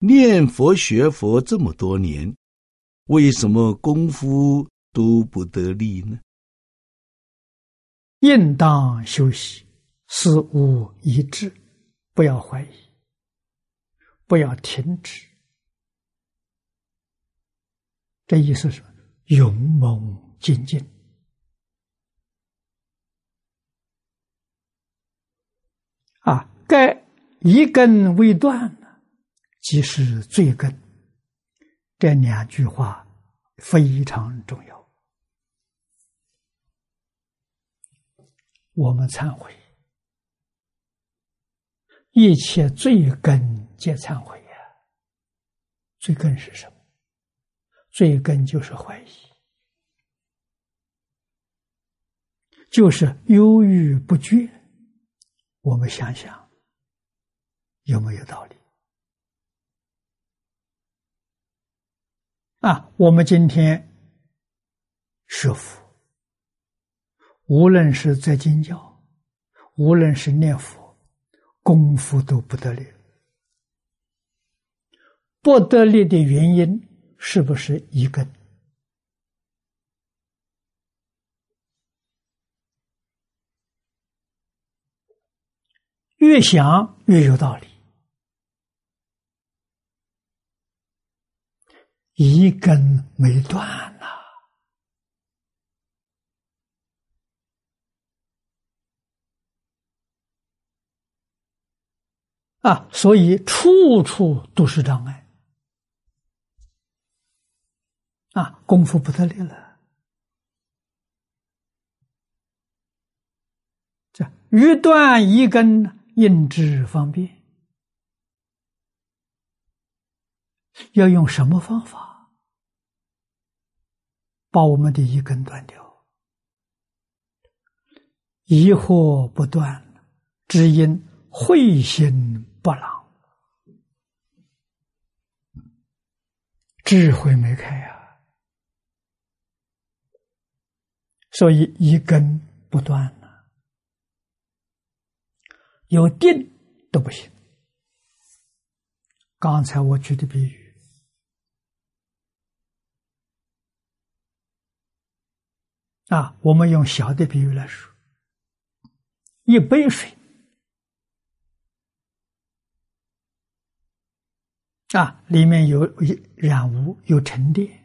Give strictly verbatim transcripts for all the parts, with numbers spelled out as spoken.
念佛学佛这么多年，为什么功夫都不得力呢？ 应当修习，事无一致，不要怀疑，不要停止。这意思是勇猛精进。啊，该一根未断，即是罪根。这两句话非常重要。我们忏悔，一切罪根皆忏悔呀。罪根是什么？罪根就是怀疑，就是忧郁不决。我们想想，有没有道理？啊，我们今天学佛，无论是在经教，无论是念佛，功夫都不得力。不得力的原因是不是一根？越想越有道理，一根没断呐、啊！啊，所以处处都是障碍啊，功夫不得力了。这欲断一根，应知方便。要用什么方法把我们的一根断掉？疑惑不断，只因慧心不朗，智慧没开啊，所以一根不断了，有定都不行。刚才我举的比喻啊，我们用小的比喻来说，一杯水啊，里面有染污，有沉淀，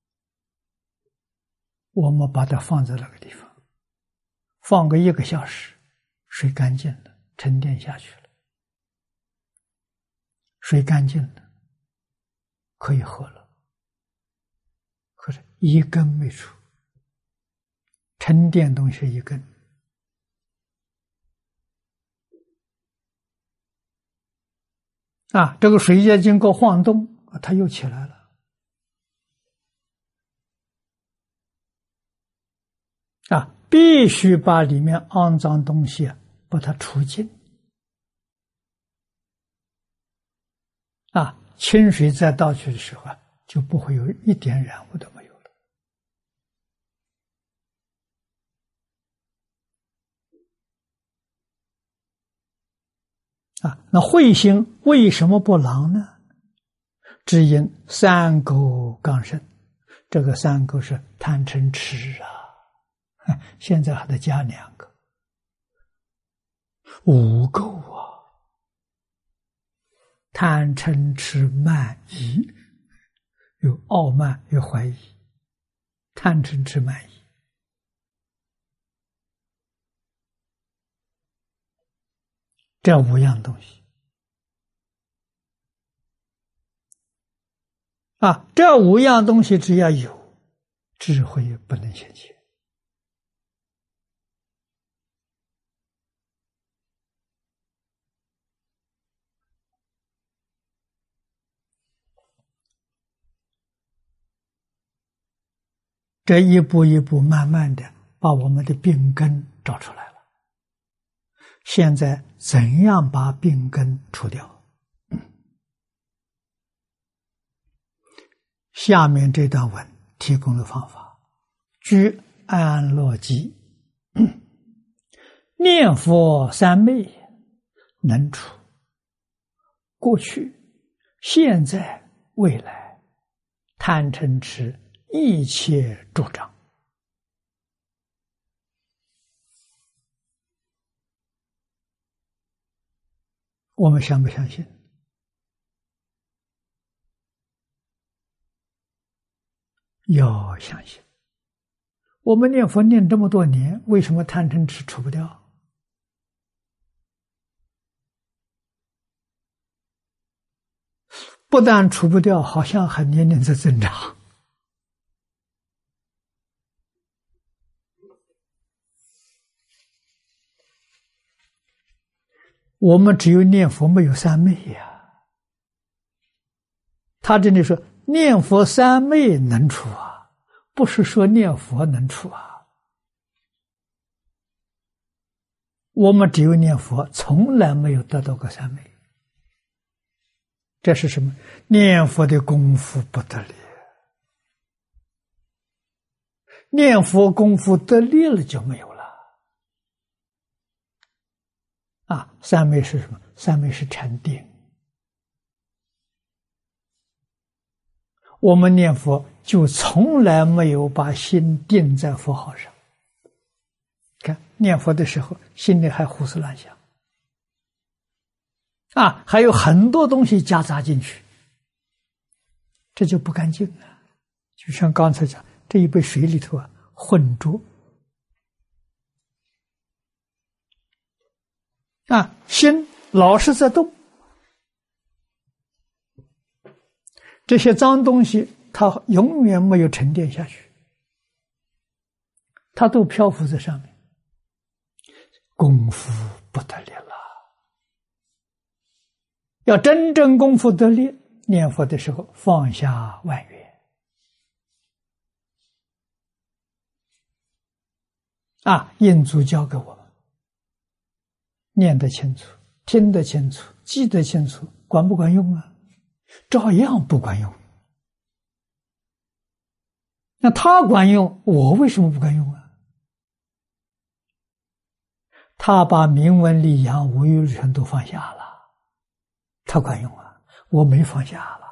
我们把它放在那个地方，放个一个小时，水干净了，沉淀下去了，水干净了，可以喝了。可是一根没出，沉淀东西一根，啊，这个水液经过晃动，它又起来了。啊，必须把里面肮脏东西啊，把它除尽。啊，清水再倒去的时候啊，就不会有一点染污都没有了。啊，那慧心为什么不朗呢？只因三垢刚生，这个三垢是贪嗔痴啊，现在还得加两个，五垢啊，贪嗔痴慢疑，有傲慢，有怀疑，贪嗔痴慢疑。这五样东西啊，这五样东西只要有，智慧不能显现。这一步一步慢慢的把我们的病根找出来了。现在怎样把病根除掉？下面这段文提供的方法：居安乐基，念佛三昧能除过去、 现在、未来，贪嗔痴一切助长。我们相不相信？要相信。我们念佛念这么多年，为什么贪嗔痴除不掉？不但除不掉，好像还年年在增长。我们只有念佛，没有三昧呀。他这里说念佛三昧能除啊，不是说念佛能除啊。我们只有念佛，从来没有得到过三昧。这是什么？念佛的功夫不得力。念佛功夫得力了就没有了。啊，三昧是什么？三昧是禅定。我们念佛就从来没有把心定在佛号上。看念佛的时候，心里还胡思乱想，啊，还有很多东西夹杂进去，这就不干净了。就像刚才讲，这一杯水里头啊，混浊。啊，心老是在动，这些脏东西它永远没有沉淀下去，它都漂浮在上面，功夫不得力了。要真正功夫得力，念佛的时候放下万缘，啊，印祖教给我们。念得清楚，听得清楚，记得清楚，管不管用啊？照样不管用。那他管用，我为什么不管用啊？他把名闻利养五欲全都放下了，他管用啊，我没放下了。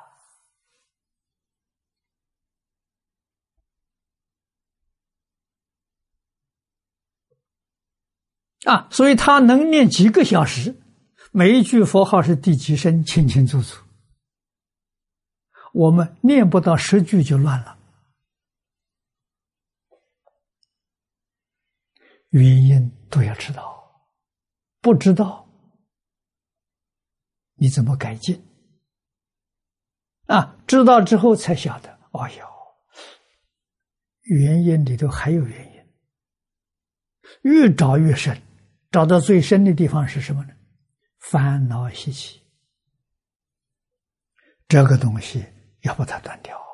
啊，所以他能念几个小时，每一句佛号是第几声，清清楚楚。我们念不到十句就乱了，原因都要知道，不知道你怎么改进？啊，知道之后才晓得，哦哟，原因里头还有原因，越找越深。找到最深的地方是什么呢？烦恼习气，这个东西要把它断掉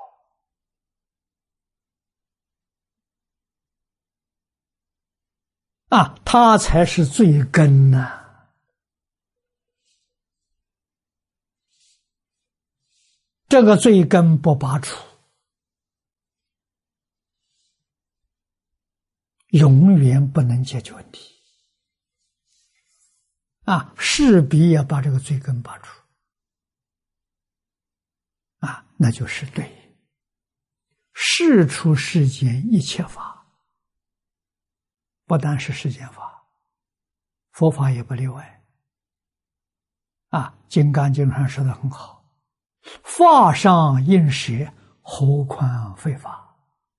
啊，它才是最根呐、啊。这个最根不拔除，永远不能解决问题。啊，势必要把这个罪根拔除，啊，那就是对世出世间一切法，不单是世间法，佛法也不例外。啊，《金刚经》上说的很好，法上应舍，何况非法，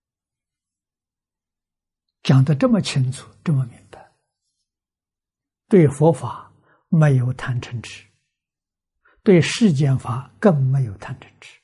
讲得这么清楚，这么明白。对佛法没有贪嗔痴，对世间法更没有贪嗔痴。